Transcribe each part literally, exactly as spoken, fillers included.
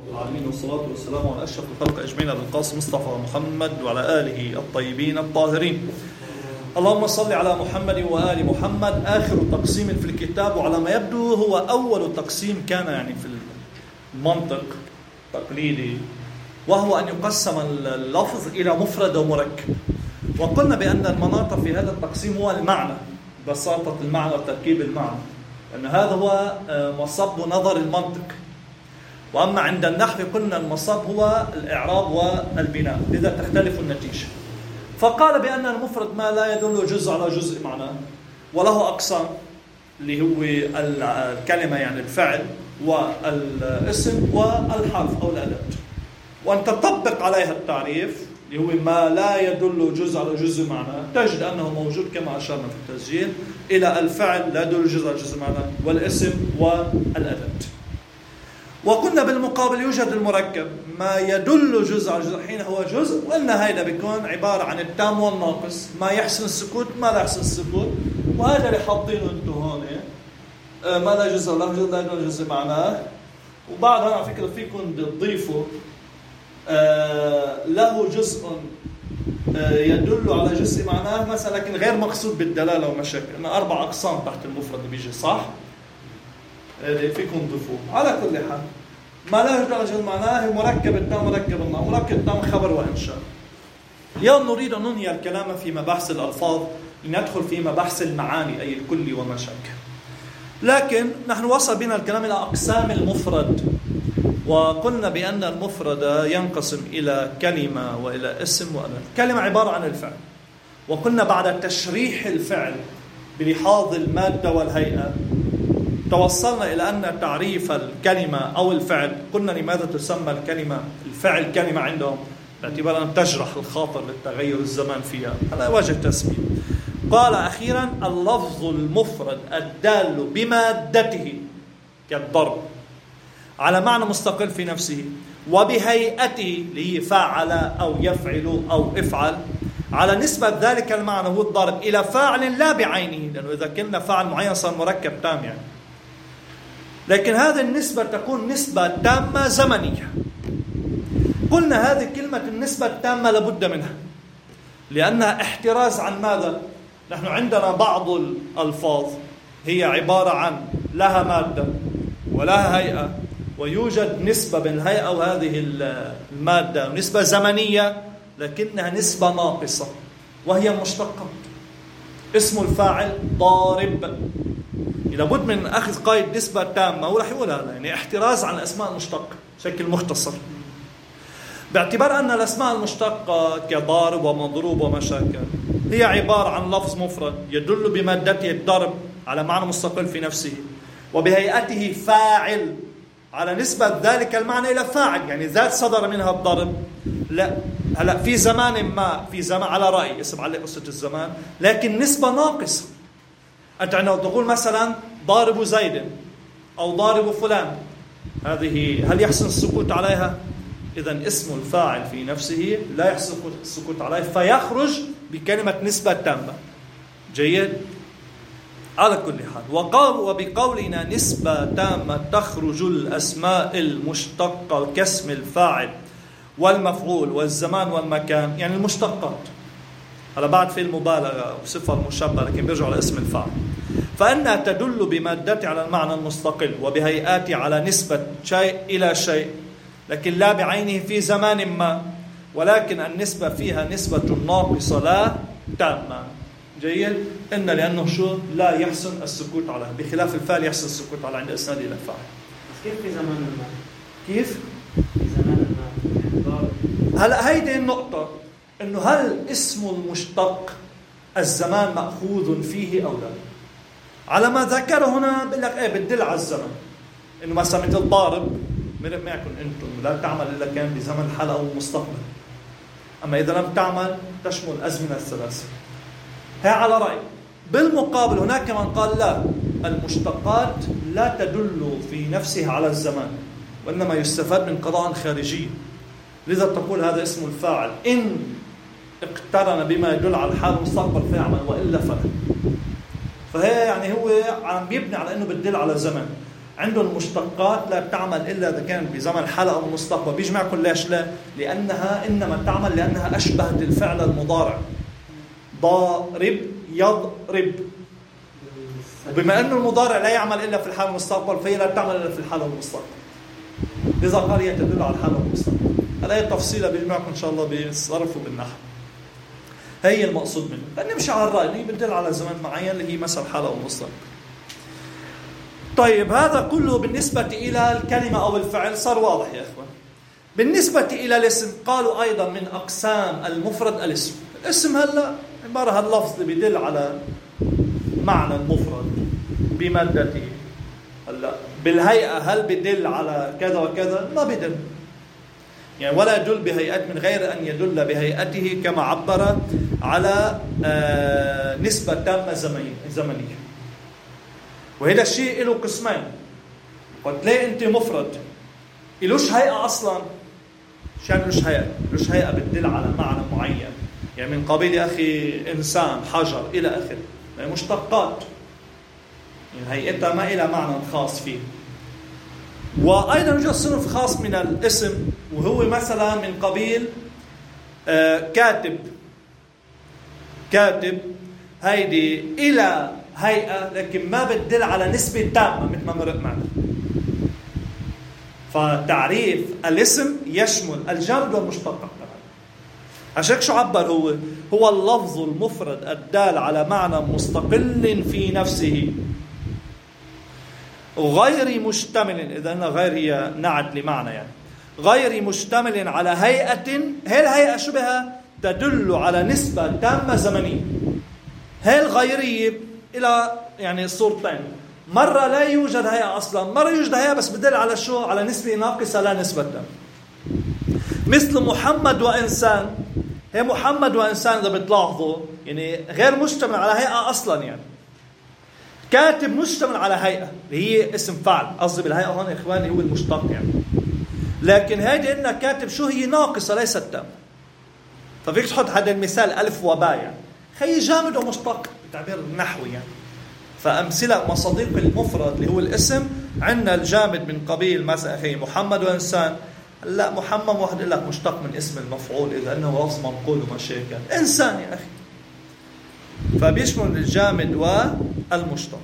العالمين والصلاة والسلام على أشرف الخلق أجمعين القاسم مصطفى محمد وعلى آله الطيبين الطاهرين. اللهم صل على محمد وآل محمد. آخر تقسيم في الكتاب، وعلى ما يبدو هو أول تقسيم كان يعني في المنطق التقليدي، وهو أن يقسم اللفظ إلى مفرد ومركب. وقلنا بأن المناط في هذا التقسيم هو المعنى، بساطة المعنى وتركيب المعنى، أن هذا هو مصب نظر المنطق. وأما عند النحو قلنا المصب هو الإعراب والبناء، لذا تختلف النتيجة. فقال بأن المفرد ما لا يدل جزء على جزء معناه، وله أقسام اللي هو الكلمة يعني الفعل والاسم والحرف أو الأداة. وأن تطبق عليها التعريف اللي هو ما لا يدل جزء على جزء معناه، تجد أنه موجود كما أشرنا في التسجيل إلى الفعل لا يدل جزء على جزء معناه، والاسم والأداة. وقلنا بالمقابل يوجد المركب ما يدل جزء على جزء حين هو جزء، وأن هذا بيكون عبارة عن التام والناقص، ما يحسن السكوت ما لا يحسن السكوت. وهذا اللي حاطينه انتم هون، ما لا جزء لا جزء لا يدل جزء معناه. وبعد هنا على فكرة فيكم تضيفوا له جزء يدل على جزء معناه مثلا، لكن غير مقصود بالدلالة ومشاكل. إن أربع أقسام تحت المفرد بيجي، صح؟ فيكم تضيفوه. على كل حال ما لا يدل على جزء معناه مركب التام مركب الناقص مركب التام خبر وإنشاء. اليوم نريد أن ننهي الكلام في مباحث الألفاظ لندخل في مباحث المعاني أي الكل ومشاكل. لكن نحن وصل بنا الكلام إلى أقسام المفرد، وقلنا بأن المفرد ينقسم إلى كلمة وإلى اسم وأداة. كلمة عبارة عن الفعل، وقلنا بعد تشريح الفعل بلحاظ المادة والهيئة توصلنا إلى أن تعريف الكلمة أو الفعل، قلنا لماذا تسمى الكلمة الفعل كلمة عندهم؟ باعتبار أن تجرح الخاطر للتغير الزمان فيها على وجه التسمية. قال أخيرا اللفظ المفرد الدال بمادته كالضرب على معنى مستقل في نفسه، وبهيئته اللي هي فعل أو يفعل أو افعل، على نسبة ذلك المعنى هو الضرب إلى فاعل لا بعينه، لأنه إذا كنا فاعل معين صار مركب تام يعني. لكن هذه النسبة تكون نسبة تامة زمنية. قلنا هذه كلمة النسبة التامة لابد منها، لأنها احتراز عن ماذا؟ نحن عندنا بعض الألفاظ هي عبارة عن لها مادة ولها هيئة، ويوجد نسبة بين الهيئة وهذه المادة، نسبة زمنية لكنها نسبة ناقصة وهي مشتقة. اسم الفاعل ضارب، لابد من أخذ قيد نسبة تامة، وراح يقول هذا يعني احتراز عن الأسماء المشتقة بشكل مختصر، باعتبار أن الأسماء المشتقة كضارب ومضروب ومشاكل هي عبارة عن لفظ مفرد يدل بمادته الضرب على معنى مستقل في نفسه، وبهيئته فاعل على نسبة ذلك المعنى إلى فاعل، يعني ذات صدر منها الضرب. لا هلا في زمان ما في زمان على رأي اسم عليه قصة الزمان، لكن نسبة ناقصة. أنت عندما تقول مثلا ضارب زيد أو ضارب فلان، هذه هل يحسن السكوت عليها؟ إذن اسم الفاعل في نفسه لا يحسن السكوت عليه، فيخرج بكلمة نسبة تامة. جيد؟ على كل حال، وقال وبقولنا نسبة تامة تخرج الأسماء المشتقة كاسم الفاعل والمفعول والزمان والمكان، يعني المشتقات. هذا بعد في المبالغة وصفة المشبه، لكن بيرجع على اسم الفاعل. فإنها تدل بمادته على المعنى المستقل، وبهيئاته على نسبة شيء إلى شيء، لكن لا بعينه في زمان ما، ولكن النسبة فيها نسبة ناقصة لا تامة. جيد؟ إن لأنه شو لا يحسن السكوت عليه، بخلاف الفاعل يحسن السكوت عليه عند إسناد إلى الفاعل. كيف في زمان ما؟ كيف؟ في زمان ما. هلا هيدي النقطة، إنه هل اسم المشتق الزمان مأخوذ فيه أو لا؟ على ما ذكر هنا بقول لك إيه بتدل على الزمن، إنه مثلا مثل ضارب ما يكون أنتم لا تعمل إلا كان بزمن الحال أو المستقبل، أما إذا لم تعمل تشمل الأزمنة الثلاثة. هي على رأي. بالمقابل هناك من قال لا، المشتقات لا تدل في نفسها على الزمان، وإنما يستفاد من قضاء خارجي، لذا تقول هذا اسم الفاعل إن اقترن بما يدل على الحال المستقبل فيعمل، وإلا فلا. فهي يعني هو عم بيبني على إنه بتدل على زمن. عندهم المشتقات لا بتعمل إلا إذا كانت بزمن الحال أو المستقبل. بيجي معكم ليش لا؟ لأنها إنما تعمل لأنها أشبهت الفعل المضارع. ضارب يضرب. وبما أن المضارع لا يعمل إلا في الحال المستقبل فهي لا تعمل إلا في الحال المستقبل. لذا قال هي تدل على الحال المستقبل. هذه التفصيلة بيجي معكم إن شاء الله بالصرف وبالنحو. هي المقصود منه. فنمشي على الرأي اللي بدل على زمن معين اللي هي مثل حال أو مستقبل. طيب هذا كله بالنسبة إلى الكلمة أو الفعل صار واضح يا أخوان. بالنسبة إلى الاسم قالوا أيضا من أقسام المفرد الاسم. الاسم هلا عبارة عن اللفظ اللي بيدل على معنى المفرد بمادته. هلا بالهيئة هل بيدل على كذا وكذا؟ ما بيدل. يعني ولا يدل بهيئة من غير أن يدل بهيئته كما عبر على آه نسبة تامة زمنية. وهذا الشيء له قسمين. قد تلاقي أنت مفرد إلوش هيئة أصلا. شان إلوش هيئة؟ إلوش هيئة بتدل على معنى معين. يعني من قبيل يا أخي إنسان حجر إلى آخره. يعني مشتقات. يعني هيئتها ما إلى معنى خاص فيه. وأيضا يوجد صنف خاص من الاسم وهو مثلا من قبيل آه كاتب. كاتب هيدي إلى هيئة لكن ما بتدل على نسبة تامة مثل ما مرق معنا. فتعريف الاسم يشمل الجامد والمشتق. عشان شو عبر هو؟ هو اللفظ المفرد الدال على معنى مستقل في نفسه غير مشتمل. إذا هنا غير هي نعت لمعنى يعني غير مشتمل على هيئة. هي الهيئة شو بها؟ تدل على نسبة تامة زمنية. هي الغيرية إلى يعني صورتين. مرة لا يوجد هيئة أصلا، مرة يوجد هيئة بس بدل على شو؟ على نسبة ناقصة لا نسبة تامة. مثل محمد وإنسان. هي محمد وإنسان إذا بتلاحظوا يعني غير مشتمل على هيئة أصلا. يعني كاتب مشتمل على هيئة اللي هي اسم فعل. قصدي بالهيئة هون إخواني هو المشتق يعني. لكن هيدي إنها كاتب شو هي ناقصة ليست تامة. ففيك تحط هذا المثال ألف وباء يعني. خي جامد ومشتق بالتعبير النحوي يعني. فأمثلة مصادق المفرد اللي هو الاسم عندنا الجامد من قبيل مثلا أخي محمد وإنسان. لا محمد واحد يقول لك مشتق من اسم المفعول إذا أنه لفظ منقول ومشاكل. إنسان يا أخي. فبيشمل الجامد والمشتق.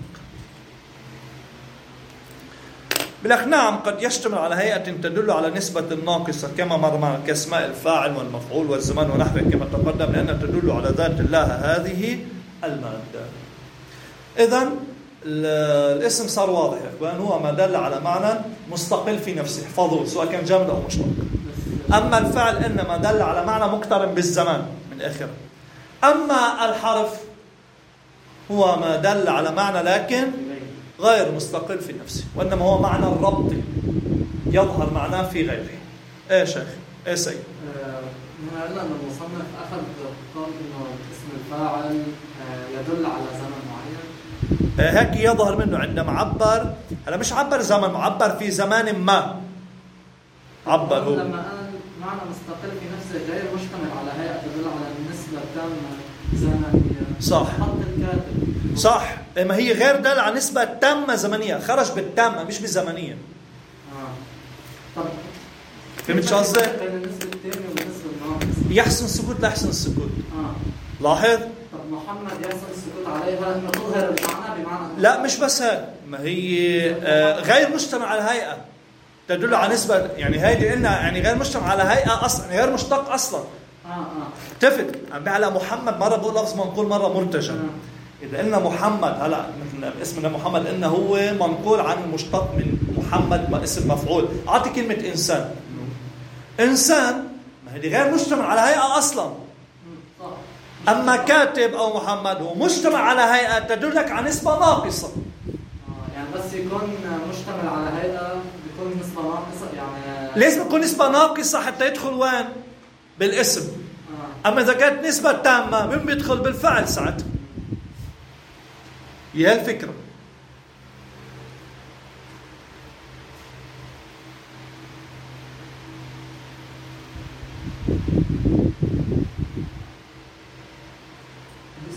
بالأخ نعم قد يشتمل على هيئة تدل على نسبة ناقصة كما مر معنا كاسماء الفاعل والمفعول والزمان ونحوه كما تقدم لأنها تدل على ذات الله هذه المادة. إذن الاسم صار واضح يا إخوان. هو ما دل على معنى مستقل في نفسه. احفظوه سواء كان جامد أو مشتق. أما الفعل إنما دل على معنى مقترن بالزمان من آخره. أما الحرف هو ما دل على معنى لكن غير مستقل في نفسه وإنما هو معنى الربط يظهر معناه في غيره. إيه يا شيخ؟ إيه سيد؟ هلا أن المصنف أخذ قال إنه اسم الفاعل يدل على زمن معين. هيك يظهر منه عندما عبر. هلا مش عبر زمن، معبر في زمان ما. عبر هو لما قال معنى مستقل في نفسه غير مشتمل على هيئة تدل على النسبة التامة زمنية. صح. حط الكاتب. صح. ما هي غير دل على نسبة تامة زمنية. خرج بالتامة مش بالزمنية. آه. طب فهمت شو قصدي؟ بين النسبة التامة والنسبة الناقصة. يحسن السكوت لا يحسن السكوت. آه. لاحظ. طب محمد يحسن السكوت عليها انه تظهر المعنى بمعنى. لا مش بس هيك. ما هي آه غير مجتمع على هيئة تدل على نسبة. يعني هيدي قلنا يعني غير مجتمع على هيئة أصلا يعني غير مشتق أصلا. آه آه. اتفق. عم على محمد مرة بقول لفظ منقول مرة مرتجع. آه. إذا قلنا محمد هلا مثل اسمنا محمد قلنا هو منقول عن المشتق من محمد اسم مفعول. أعطي كلمة إنسان. إنسان ما هي غير مجتمع على هيئة أصلا. أما كاتب أو محمد هو مجتمع على هيئة تدلك على نسبة ناقصة. آه يعني بس يكون مجتمع على هيئة بيكون نسبة ناقصة يعني. لازم يكون نسبة ناقصة حتى يدخل وين؟ بالاسم. آه. أما إذا كانت نسبة تامة من بيدخل بالفعل ساعتها. هي الفكرة.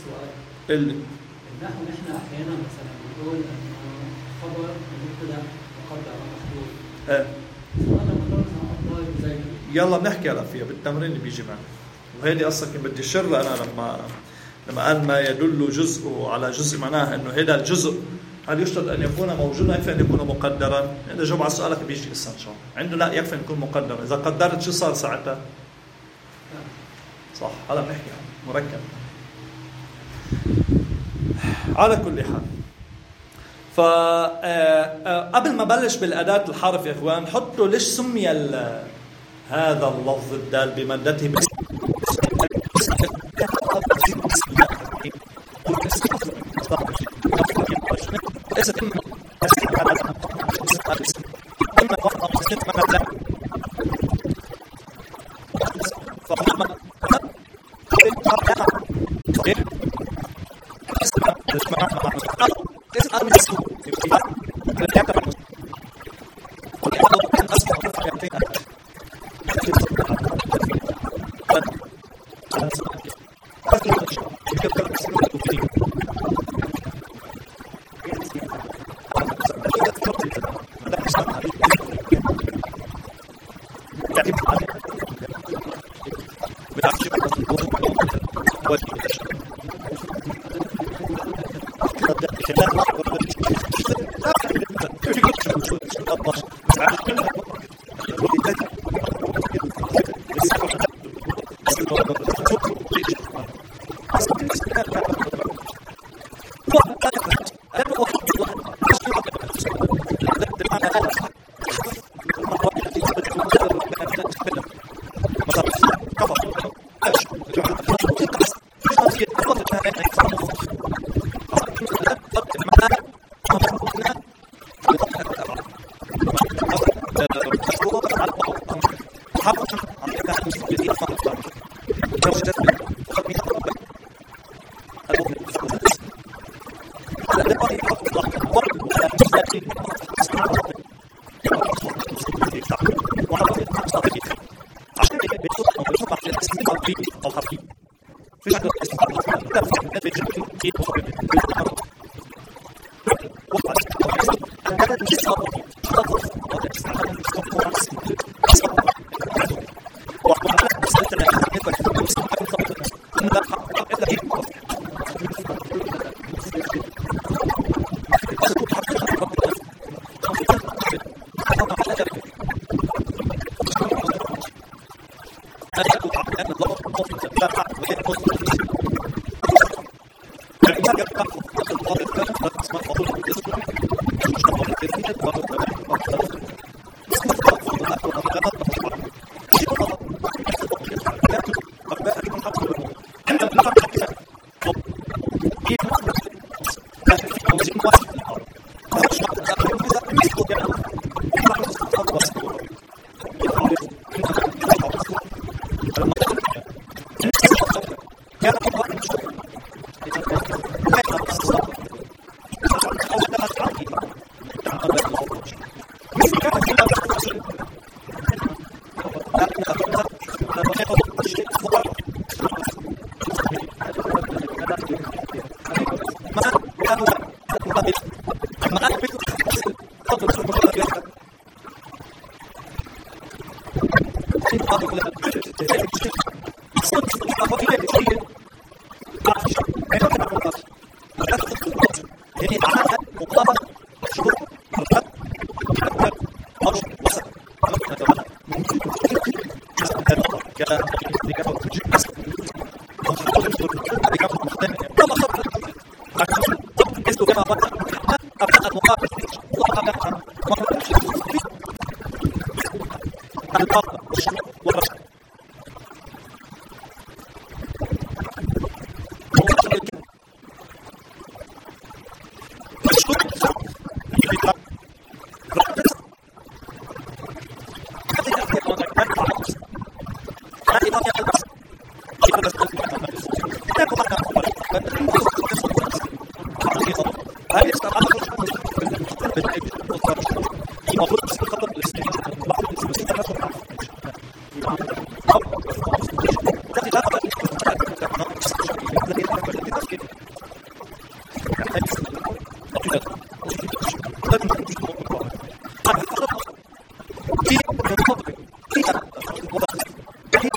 اللي النحو نحن احيانا مثلا بنقول انه خبر المبتدا مقدر أو محدود. ايه أنا مدرسة ضايب زي يلا بنحكي هلا فيها بالتمرين اللي بيجي معنا. وهيدي اصلا كنت بدي اشرها انا لما لما قال ما يدل جزء على جزء، معناها انه هذا الجزء هل يشترط ان يكون موجودا يكفي ان يكون مقدرا؟ اذا جاوب على سؤالك بيجي لسه ان شاء الله. عنده لا يكفي ان يكون مقدرا، اذا قدرت شو صار ساعتها؟ صح هذا بنحكي عنه مركب. على كل حال فقبل ما بلش بالأداة الحرف يا إخوان حطوا ليش سمي هذا اللفظ الدال بمادته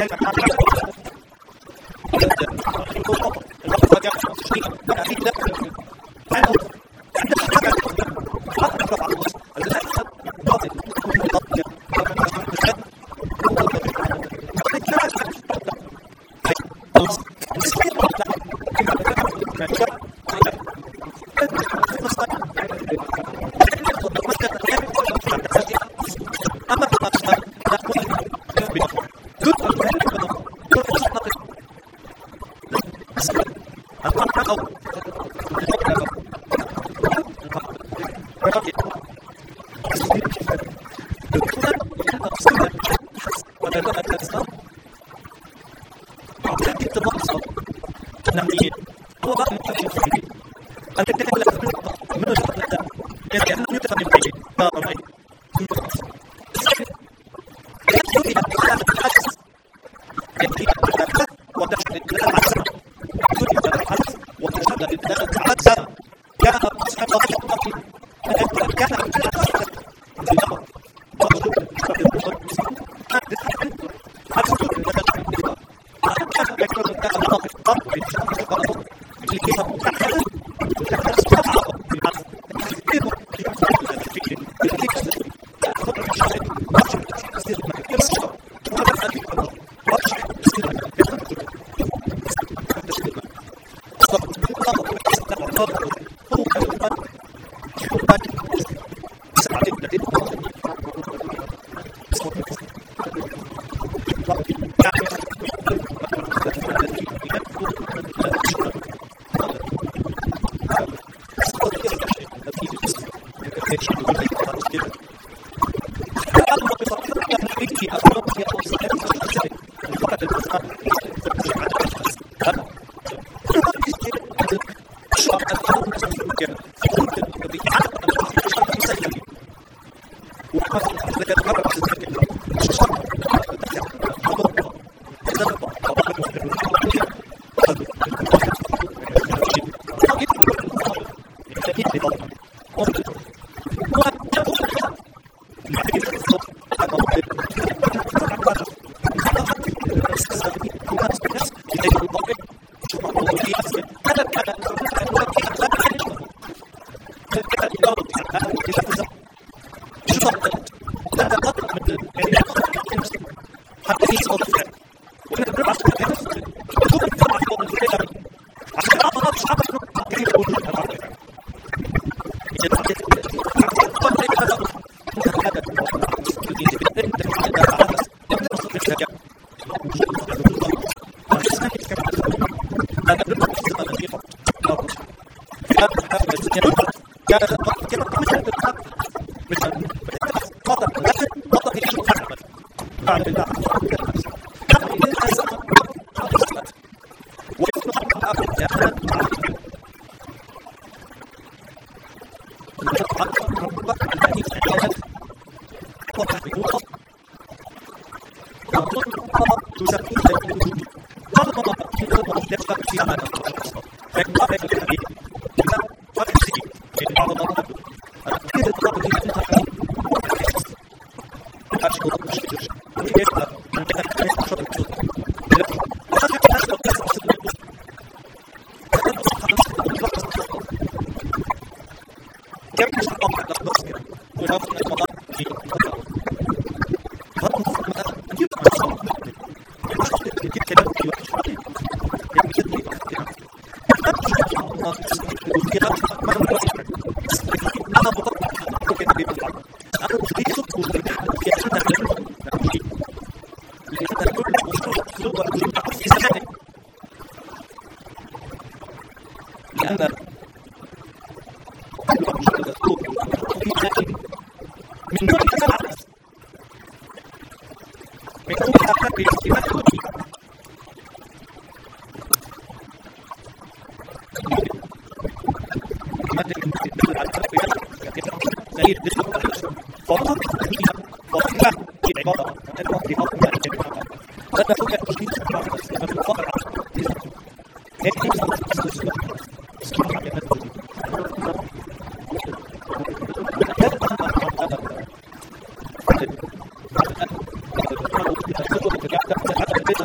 Thank you.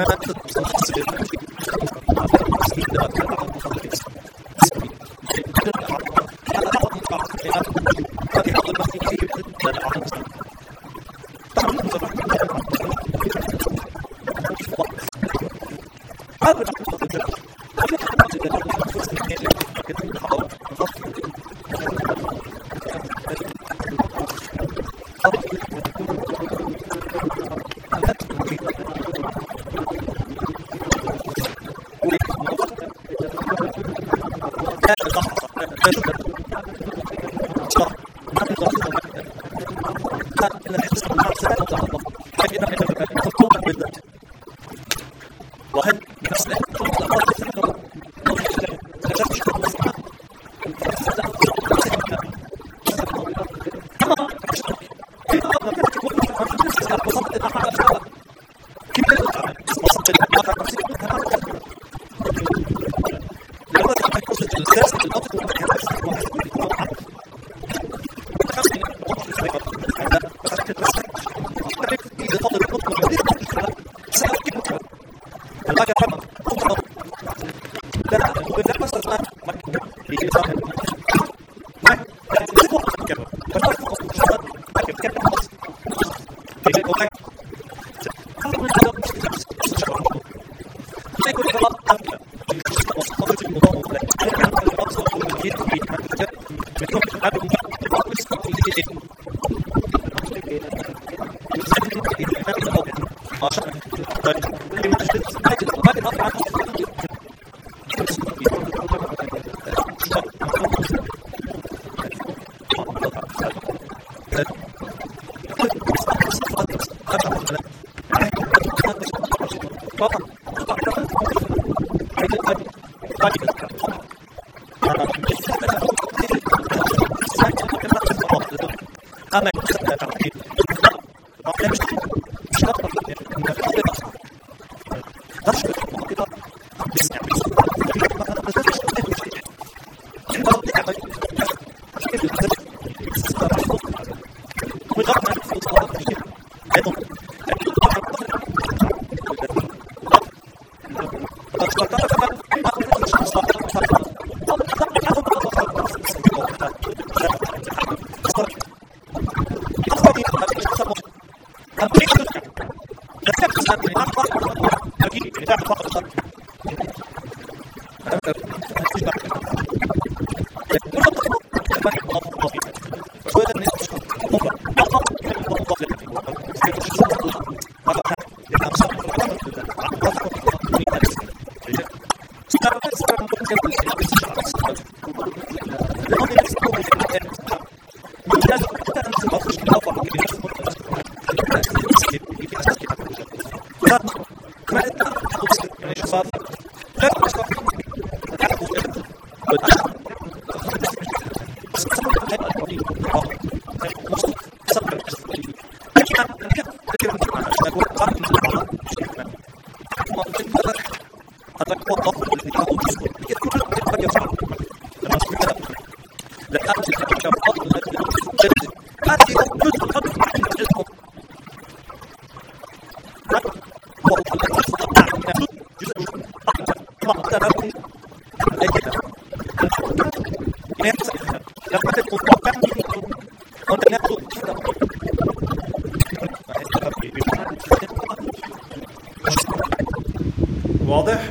واضح؟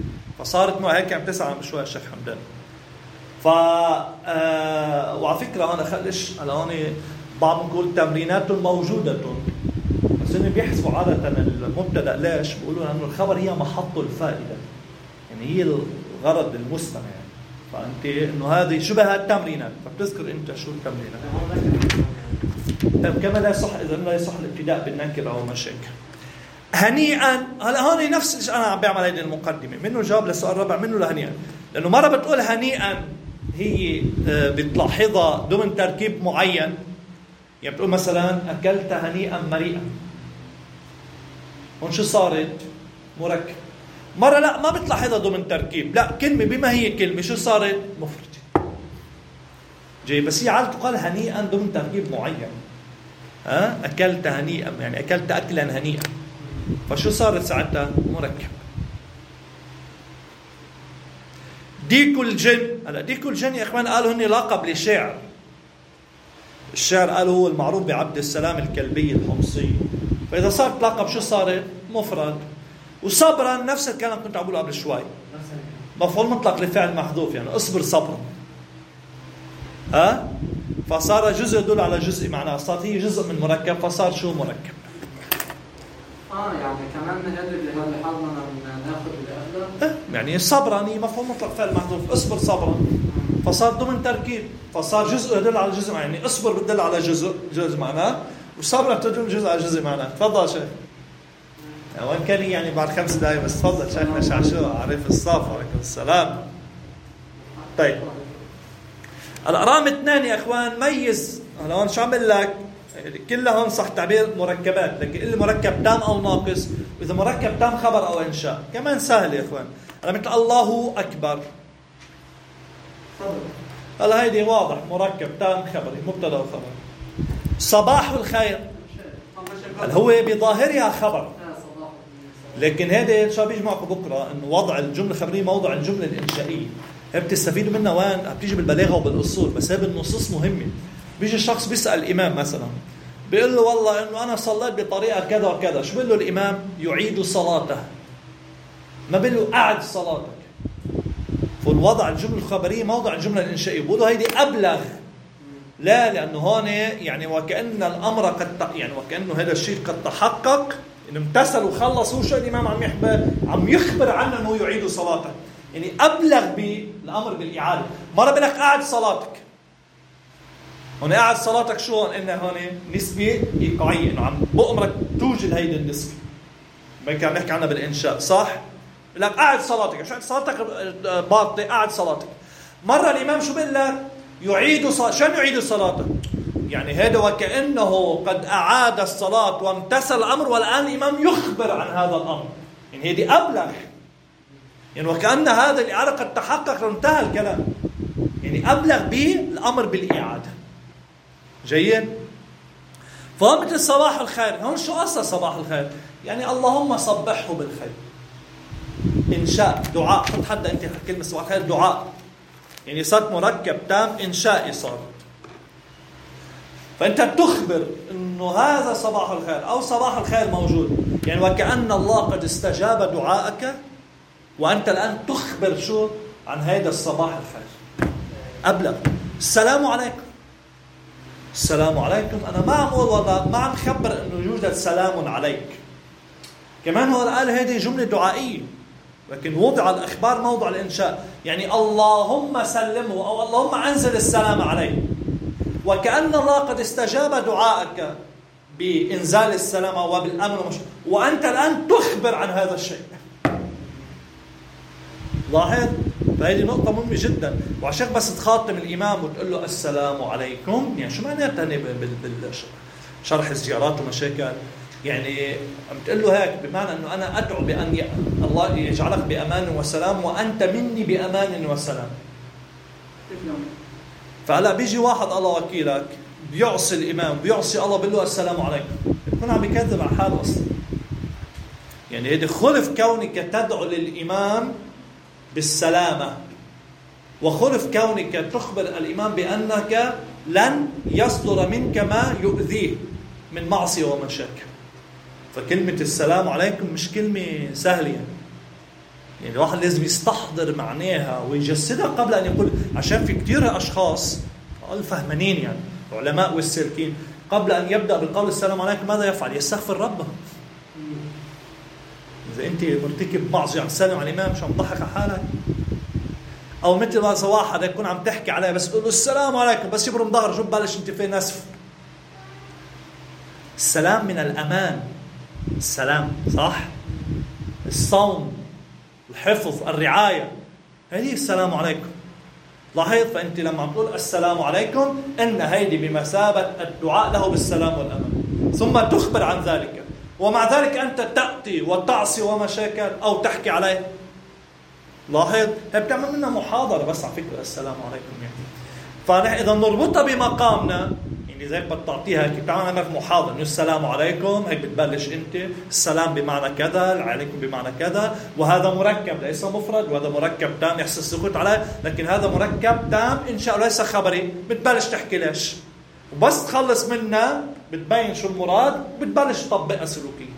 فصارت معي هيك عم تسعى شوي الشيخ حمدان. ف آه... وعلى فكره انا خلش على هون بعض نقول تمرينات موجوده، بس انه بيحسبوا عاده المبتدا ليش؟ بيقولوا انه الخبر هي محط الفائده، يعني هي الغرض المستمع يعني. فانت انه هذه شبه التمرينات، فبتذكر انت شو التمرينات. طيب كما لا يصح اذا لا يصح الابتداء بالنكره او مشاكل. هنيئا، هلا هون نفس الشيء انا عم بعمل هيدي المقدمه، منه جواب للسؤال الرابع، منه لهنيئا، لانه مره بتقول هنيئا هي بتلاحظها ضمن تركيب معين، يعني بتقول مثلا اكلت هنيئا مريئا، هون شو صارت؟ مركب. مره لا ما بتلاحظها ضمن تركيب، لا كلمه بما هي كلمه شو صارت؟ مفردة. جاي بس هي عادة تقال هنيئا ضمن تركيب معين. ها أكلت هنيئا يعني أكلت أكلا هنيئا. فشو صارت ساعتها؟ مركب. ديك الجن، هلا ديك الجن يا اخوان قالوا هن لقب لشعر. الشعر قالوا هو المعروف بعبد السلام الكلبي الحمصي. فاذا صارت لقب شو صارت؟ مفرد. وصبرا نفس الكلام كنت عم بقوله قبل شوي، مفعول مطلق لفعل محذوف، يعني اصبر صبرا. ها؟ فصار جزء يدل على جزء، معناه صارت هي جزء من مركب، فصار شو مركب. اه يعني كمان نقلب لهذا حالنا ناخذ اللي قبله. يعني صبرا هي مفعول مطلق فعل محذوف، اصبر صبرا، فصار ضمن تركيب، فصار جزء يدل على جزء، يعني اصبر بتدل على جزء جزء معناه، وصبرا تدل جزء على جزء معناه. تفضل شيخ. وين كان يعني بعد خمس دقائق بس. تفضل شيخنا شعشوع عارف الصاف. عليكم السلام. طيب هلا رقم اثنين يا اخوان، ميز. هلا هون شو عم بقول لك؟ كلها هون صح تعبير مركبات، لكن اللي مركب تام او ناقص، واذا مركب تام خبر او انشاء كمان سهل يا اخوان. هلا مثل الله اكبر، هلا هيدي واضح مركب تام خبري، مبتدا وخبر. صباح الخير هل هو بظاهرها خبر، لكن هذا شو بيجي معكم بكره انه وضع الجمله الخبريه موضع الجمله الانشائيه. هي بتستفيدوا منها وين؟ بتيجي بالبلاغه وبالاصول، بس هي بالنصوص مهمه. بيجي الشخص بيسال الامام مثلا، بيقول له والله انه انا صليت بطريقه كذا وكذا، شو بيقول له الامام؟ يعيد صلاته، ما بيقول له اعد صلاتك. فالوضع الجمله الخبريه موضع الجمله الانشائيه، بيقولوا هيدي ابلغ. لا، لانه هون يعني وكأن الامر قد يعني وكانه هذا الشيء قد تحقق، انه امتثل وخلص. هو شو الامام عم يخبر؟ عم يخبر عنه انه يعيد صلاته، يعني ابلغ بالامر بالاعاده. مره بقول لك اعد صلاتك، هون اعد صلاتك شو هون؟ انه هون نسبه ايقاعيه، انه عم بأمرك توجد هيدي النسبه. ما كان نحكي عنها بالانشاء صح؟ بقول لك اعد صلاتك، شو صلاتك باطله، اعد صلاتك. مره الامام شو بقول لك؟ يعيد صلاة. شو يعيد صلاته؟ يعني هذا وكأنه قد أعاد الصلاة وامتثل الأمر، والآن الإمام يخبر عن هذا الأمر. يعني هذه أبلغ، يعني وكأن هذا الإعادة قد تحقق وانتهى الكلام، يعني أبلغ بالأمر بالإعادة. جيد؟ فهو مثل صباح الخير. هون شو أصل صباح الخير؟ يعني اللهم صبحه بالخير. إنشاء دعاء. حط حدا أنت كلمة صباح الخير دعاء، يعني صارت مركب تام إنشائي صارت. فأنت تخبر إنه هذا صباح الخير أو صباح الخير موجود، يعني وكأن الله قد استجاب دعائك، وأنت الآن تخبر شو عن هذا الصباح الخير. أبلغ. السلام عليكم. السلام عليكم، أنا ما عم أقول والله ما عم خبر إنه يوجد سلام عليك. كمان هو قال هذه جملة دعائية، لكن وضع الأخبار موضع الإنشاء، يعني اللهم سلمه أو اللهم أنزل السلام عليه. وكأن الله قد استجاب دعائك بإنزال السلام وبالأمر، وأنت الآن تخبر عن هذا الشيء. لاحظ؟ فهذه نقطة مهمة جدا. وعشان بس تخاطم الإمام وتقول له السلام عليكم، يعني شو معناتها بالشرح الزيارات ومشاكل؟ يعني عم تقول له هيك بمعنى أنه أنا أدعو بأن الله يجعلك بأمان وسلام، وأنت مني بأمان وسلام. فهلا بيجي واحد الله وكيلك بيعصي الإمام، بيعصي الله، بيقول له السلام عليكم، بيكون عم بيكذب على حاله أصلا. يعني هذا خلف كونك تدعو للإمام بالسلامة، وخلف كونك تخبر الإمام بأنك لن يصدر منك ما يؤذيه من معصية ومشاكل. فكلمة السلام عليكم مش كلمة سهلة، يعني يعني الواحد لازم يستحضر معناها ويجسدها قبل أن يقول. عشان في كتير أشخاص الفهمانين يعني العلماء والسالكين قبل أن يبدأ بالقول السلام عليكم ماذا يفعل؟ يستغفر ربه. إذا أنت مرتكب معصية عم تسلم على الإمام، شو عم تضحك على حالك؟ أو مثل ما واحد يكون عم تحكي عليه بس تقول له السلام عليكم، بس يبرم ظهر شو ببلش أنت في نسف. السلام من الأمان، السلام صح؟ الصوم، الحفظ، الرعاية، هذه السلام عليكم. لاحظ؟ فأنت لما عم تقول السلام عليكم إن هيدي بمثابة الدعاء له بالسلام والأمان، ثم تخبر عن ذلك، ومع ذلك أنت تأتي وتعصي ومشاكل أو تحكي عليه. لاحظ؟ هي بتعمل لنا محاضرة بس على فكرة السلام عليكم يعني. فنحن إذا نربطها بمقامنا، يعني زي ما بتعطيها هيك بتعمل لك محاضره انه السلام عليكم، هيك بتبلش انت السلام بمعنى كذا، عليكم بمعنى كذا، وهذا مركب ليس مفرد، وهذا مركب تام يحصل السكوت عليه، لكن هذا مركب تام انشاء ليس خبري. بتبلش تحكي ليش، وبس تخلص منها بتبين شو المراد، بتبلش تطبقها سلوكيا.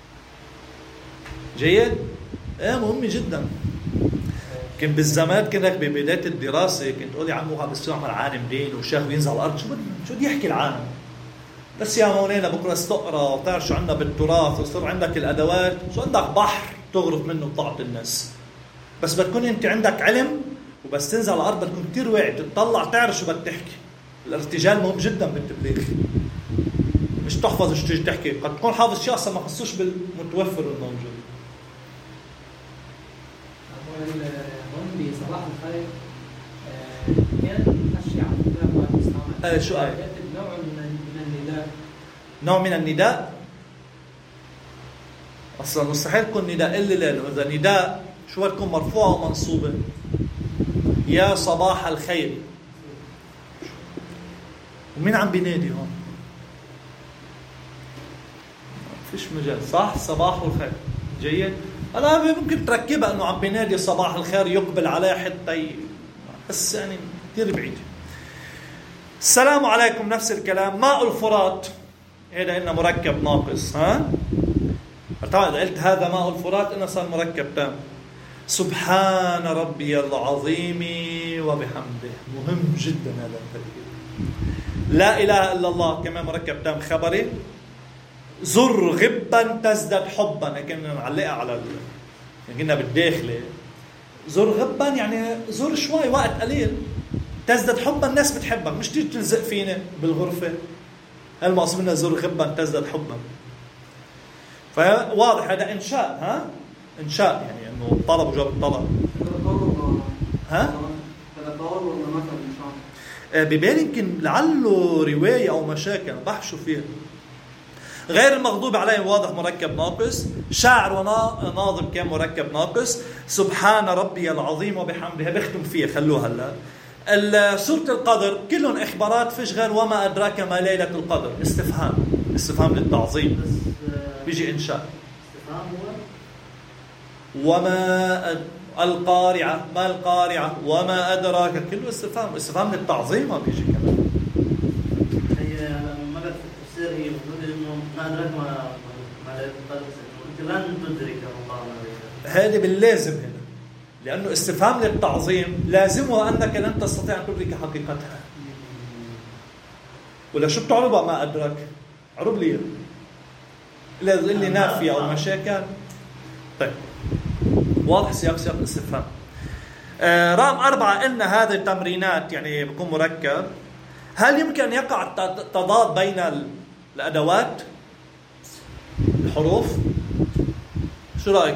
جيد؟ ايه مهم جدا. كنت بالزمان كنت ببداية الدراسة كنت أقول يا عمو هذا بس يعمل عالم دين وشيخ وينزل على الأرض، شو بده شو بده يحكي العالم؟ بس يا مولانا بكرة استقرا وتعرف شو عندنا بالتراث وصار عندك الأدوات، شو عندك بحر تغرف منه وتعطي الناس. بس بتكون أنت عندك علم، وبس تنزل على الأرض بتكون كتير واعي تطلع تعرف شو بدك تحكي. الارتجال مهم جدا بالتبليغ، مش تحفظ شو تيجي تحكي، قد تكون حافظ شيء أصلا ما خصوش بالمتوفر الموجود. صباح الخير كان الشيعة في الإسلام آه شو آية؟ نوع من النداء. نوع من النداء أصلا مستحيل يكون نداء إلا لأنه إذا نداء شو تكون مرفوعة ومنصوبة؟ يا صباح الخير. ومين عم بينادي هون؟ فيش مجال صح؟ صباح الخير. جيد؟ أنا ممكن تركبها إنه عم بينادي صباح الخير يقبل عليه حتى ي... بس يعني كثير بعيد. السلام عليكم نفس الكلام. ماء الفرات هذا إنه مركب ناقص. ها؟ طبعا إذا قلت هذا ماء الفرات إنه صار مركب تام. سبحان ربي العظيم وبحمده، مهم جدا هذا التركيب. لا إله إلا الله كمان مركب تام خبري. زر غبا تزداد حبا، كنا نعلقها على ال... يعني قلنا بالداخله زر غبا يعني زر شوي وقت قليل تزداد حبا، الناس بتحبك مش تيجي تلزق فينا بالغرفه. هالمقصود منها زر غبا تزداد حبا. فواضح هذا انشاء. ها انشاء يعني انه طلب وجواب الطلب. ها ببالي يمكن لعله روايه او مشاكل بحشوا فيها. غير المغضوب عليهم واضح مركب ناقص. شاعر وناظم كان مركب ناقص. سبحان ربي العظيم وبحمده بختم فيها خلوها هلا. سورة القدر كلهم إخبارات، فيش غير وما أدراك ما ليلة القدر. استفهام استفهام للتعظيم بيجي إنشاء. استفهام هو وما أد... القارعة ما القارعة وما أدراك، كله استفهام استفهام للتعظيم ما بيجي كمان. هي مرة في التفسير هي بتقول إنه ما أدراك ما ما ليلة القدر، أنت لن تدرك مقامها. هذه باللازم هنا، لأنه استفهام للتعظيم لازمها أنك لن تستطيع أن تدرك حقيقتها. ولا شو بتعربها ما أدراك؟ عرب لي لا تقول لي نافية أو مشاكل. طيب واضح سياق سياق الاستفهام. آه رقم أربعة إن هذه التمرينات يعني بيكون مركب. هل يمكن أن يقع تضاد بين الأدوات الحروف؟ شو رأيك؟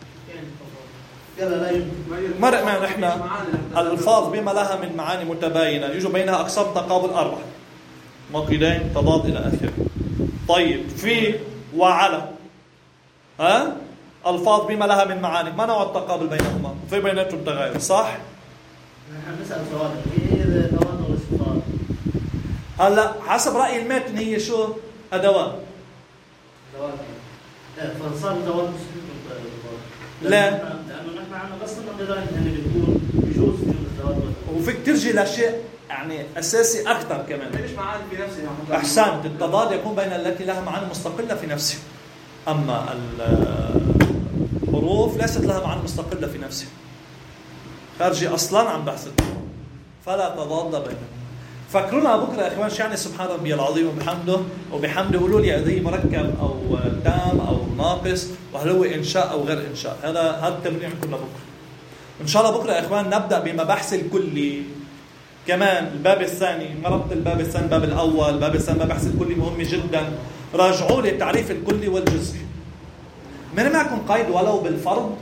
مرق معنا نحن الألفاظ بما لها من معاني متباينة يوجد بينها أقسام تقابل أربعة، نقيضين تضاد إلى آخره. طيب في وعلى ها ألفاظ بما لها من معاني ما نوع التقابل بينهما وفي بيناتهم تغاير صح؟ نحن نسأل سؤال هي تواتر الصفات. هلا حسب رأي المتن هي شو؟ أدوات. أدوات. لا فصار تواتر لا لأنه نحن عنا بس النقيضين يعني بنقول بجوز في التواتر. وفيك ترجي لشيء يعني أساسي أكثر كمان. ليش معاني في نفسها؟ أحسنت. التضاد يكون بين التي لها معاني مستقلة في نفسها، أما الحروف ليست لها معاني مستقلة في نفسها، خارجي أصلاً عن بحث فلا تضاد بينهم. فكرونا بكرة يا إخوان شو يعني سبحان ربي العظيم وبحمده وبحمده. قولوا لي هذه مركب أو تام أو ناقص، وهل هو إنشاء أو غير إنشاء. هذا هذا التمرين كله بكرة إن شاء الله. بكرة يا إخوان نبدأ بمباحث الكلي كمان. الباب الثاني مربط الباب الثاني الباب الأول الباب الثاني مباحث الكلي مهمة جدا. راجعوا لي تعريف الكلي والجزئي. من معكم قيد ولو بالفرض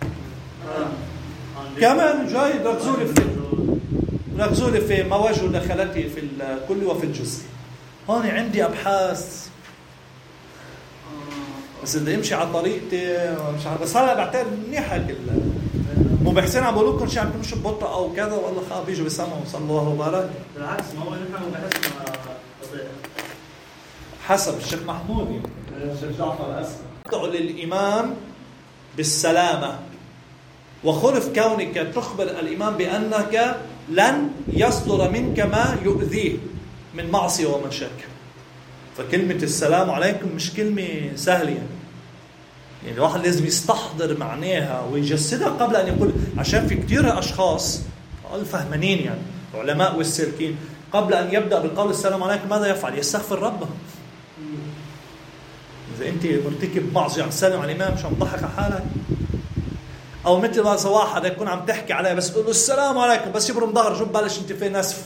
كمان جاي. ركزوا لي فيه ركزوا لي في ما وجه دخلتي في الكلي وفي الجزئي. هون عندي أبحاث بس بدي امشي على طريقتي مش عارف. بس هلا بعتبر منيح هيك مو وبحسن عم بقول لكم شيء عم تمشوا ببطء او كذا والله خا بيجوا بيسمعوا صلى الله وبارك. بالعكس ما هو نحن بحس حسب الشيخ محمود يمكن الشيخ جعفر الاسد تدعو للامام بالسلامه وخلف كونك تخبر الامام بانك لن يصدر منك ما يؤذيه من معصيه ومشاكل. فكلمه السلام عليكم مش كلمه سهله يعني. يعني الواحد لازم يستحضر معناها ويجسدها قبل أن يقول. عشان في كتير أشخاص الفهمانين يعني علماء والسالكين قبل أن يبدأ بالقول السلام عليكم ماذا يفعل؟ يستغفر ربه. إذا أنت مرتكب معصية عم تسلم على الإمام شو عم تضحك على حالك؟ أو مثل ما واحد يكون عم تحكي عليه بس تقول له السلام عليكم بس يبرم ظهر شو ببلش أنت في نسف.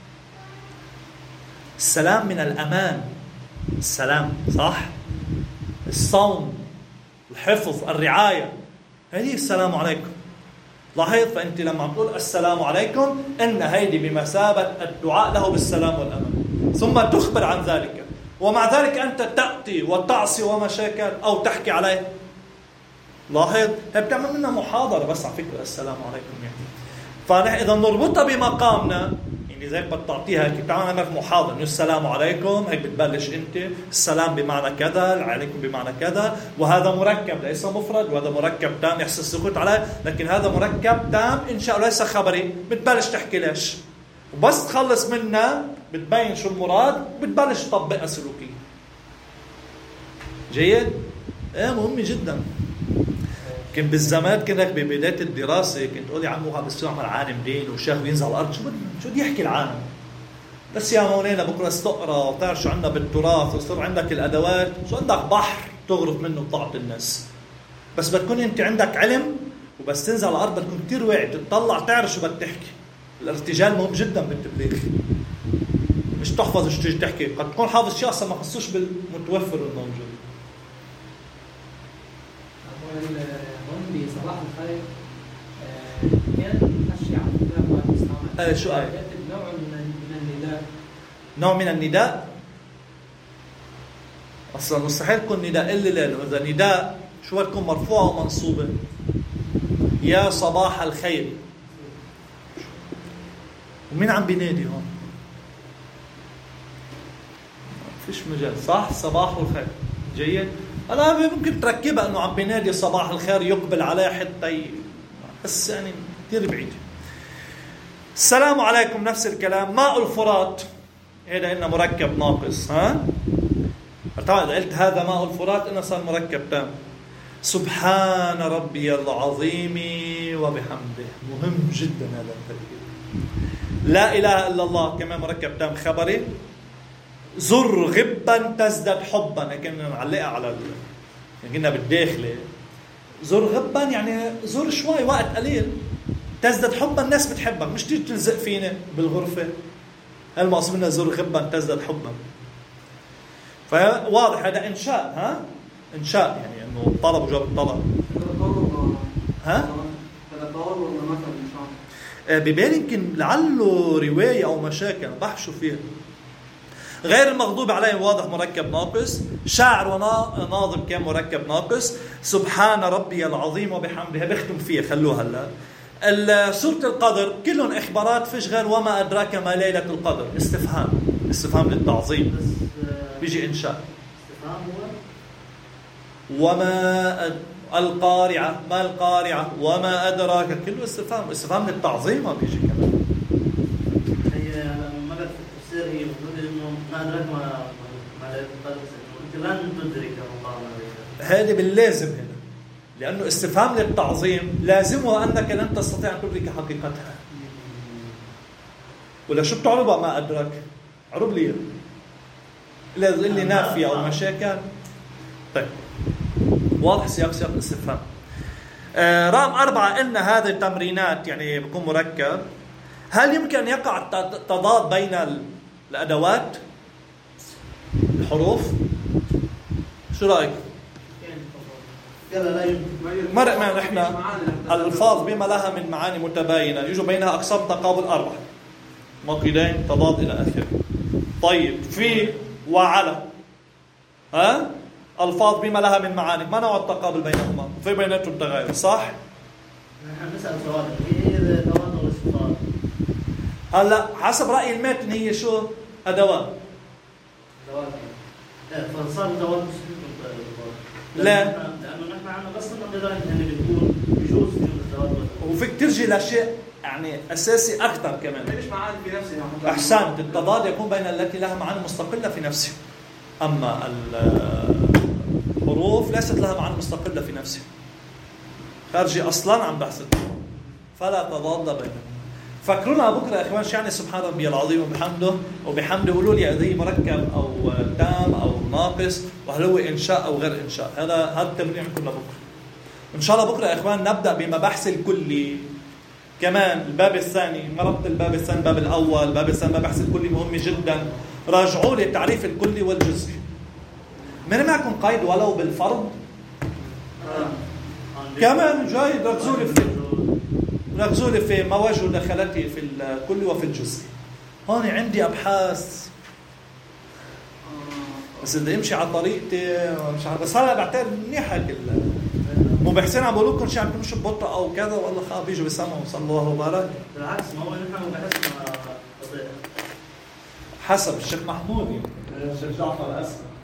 السلام من الأمان. السلام صح؟ الصوم الحفظ الرعاية هذه السلام عليكم. لاحظ فأنت لما عم تقول السلام عليكم إن هيدي بمثابة الدعاء له بالسلام والأمان ثم تخبر عن ذلك ومع ذلك أنت تأتي وتعصي ومشاكل أو تحكي عليه. لاحظ هي بتعمل منها محاضرة بس على فكرة السلام عليكم يعني. فنحن إذا نربطها بمقامنا يعني زي ما بتعطيها هيك بتعمل لك محاضرة إنه السلام عليكم هيك بتبلش أنت السلام بمعنى كذا عليكم بمعنى كذا وهذا مركب ليس مفرد وهذا مركب تام يحصل السكوت عليه لكن هذا مركب تام إنشاء ليس خبري. بتبلش تحكي ليش وبس تخلص منها بتبين شو المراد بتبلش تطبقها سلوكيا. جيد؟ ايه مهم جدا. كنت بالزمان كنت ببداية الدراسة كنت أقول يا عمو هذا بصير عمل عالم دين وشيخ بينزل على الأرض شو شو بدي يحكي العالم بس يا مولانا بكرة استقرا وتعرف شو عندنا بالتراث وصار عندك الأدوات شو عندك بحر تغرف منه وتعطي الناس بس بتكون أنت عندك علم وبس تنزل على الأرض بتكون كتير واعي تطلع تعرف شو بدك تحكي. الارتجال مهم جدا بالتبليغ مش تحفظ شو تيجي تحكي قد تكون حافظ شيء أصلا ما خصوش بالمتوفر الموجود. صباح الخير كان أشياء عن الكلام والإسلام. آه شو آية؟ نوع من النداء. نوع من النداء. أصلاً مستحيل يكون نداء إلا لأنه إذا نداء شو تكون مرفوعة ومنصوبة؟ يا صباح الخير. ومين عم بينادي هون؟ فيش مجال صح؟ صباح الخير. جيد؟ أنا ممكن تركبها إنه عم بينادي صباح الخير يقبل عليه حتى ي... بس يعني كثير بعيد. السلام عليكم نفس الكلام. ماء الفرات هذا إنه مركب ناقص ها؟ طبعا إذا قلت هذا ماء الفرات إنه صار مركب تام. سبحان ربي العظيم وبحمده مهم جدا هذا التركيب. لا إله إلا الله كمان مركب تام خبري. زر غبا تزداد حبا كنا نعلقها على ال... قلنا بالداخله زر غبا يعني زر شوي وقت قليل تزداد حبا الناس بتحبك مش تيجي تلزق فينا بالغرفه. المقصود منها زر غبا تزداد حبا. فواضح هذا انشاء ها انشاء يعني انه طلب وجواب الطلب ها هذا قول ولا مثل ان شاء الله ببالي يمكن لعله روايه او مشاكل بحشوا فيها. غير المغضوب عليهم واضح مركب ناقص. شاعر وناظم كان مركب ناقص. سبحان ربي العظيم وبحمده بختم فيها خلوها هلا. سورة القدر كلهم إخبارات فيش غير وما أدراك ما ليلة القدر استفهام استفهام للتعظيم بيجي إنشاء استفهام هو وما أد... القارعة ما القارعة وما أدراك كله استفهام استفهام للتعظيم ما بيجي كمان. هي مرة في التفسير هي بتقول إنه ما أدراك ما ما ليلة القدر أنت لن تدرك مقامها. هذه باللازم هنا لأنه استفهام للتعظيم لازمها أنك لن تستطيع أن تدرك حقيقتها. ولا شو بتعربها ما أدراك عرب لي إلا اللي نافية أو مشاكل. طيب واضح سياق سياق الاستفهام. آه رقم أربعة إن هذه التمرينات يعني بيكون مركب. هل يمكن أن يقع تضاد بين الأدوات الحروف؟ شو رأيك؟ لا يمكن. مرق معنا إحنا الألفاظ بما لها من معاني متباينة يوجد بينها أقسام تقابل أربعة نقيضين تضاد إلى آخره. طيب في وعلى ها ألفاظ بما لها من معاني ما نوع التقابل بينهما وفي بيناتهم تغاير صح؟ نحن نسأل سؤال هي الأدوات والصفات. هلا حسب رأي الماتن هي شو؟ أدوات. أدوات. إيه فصار أدوات مش لا. لأنه نحن عنا بس النقدان يعني بنقول بجوز فيهم الأدوات. وفيك ترجي لشيء يعني أساسي أكثر كمان. ليش معاني في نفسي؟ أحسنت، التضاد يكون بين التي لها معاني مستقلة في نفسها. أما الحروف ليست لها معاني مستقلة في نفسها. خارجي أصلاً عن بحث الحروف. فلا تضاد بينهم. فكرونا بكرة يا إخوان شو يعني سبحان ربي العظيم وبحمده وبحمده قولوا لي هذه مركب أو تام أو ناقص وهل هو إنشاء أو غير إنشاء. هذا هذا التمرين كنا بكرة. إن شاء الله بكرة يا إخوان نبدأ بمباحث الكلي. كمان الباب الثاني مربط الباب الثاني الباب الأول الباب الثاني مباحث الكلي مهم جدا. راجعوا لي تعريف الكلي والجزء. من معكم قيد ولو بالفرض؟ كمان جيد. ركزوا لي في ركزوا لي في ما وجه دخلتي في الكل وفي الجزء. هون عندي أبحاث بس بدي امشي على طريقتي مش عارف. بس هلا بعتقد منيح هيك المباحثين عم بقول لكم شيء عم تمشوا ببطء او كذا والله خا بيجوا بيسمعوا صلى الله وبارك. بالعكس ما هو نحن بحثنا حسب الشيخ محمود يمكن الشيخ جعفر اسمع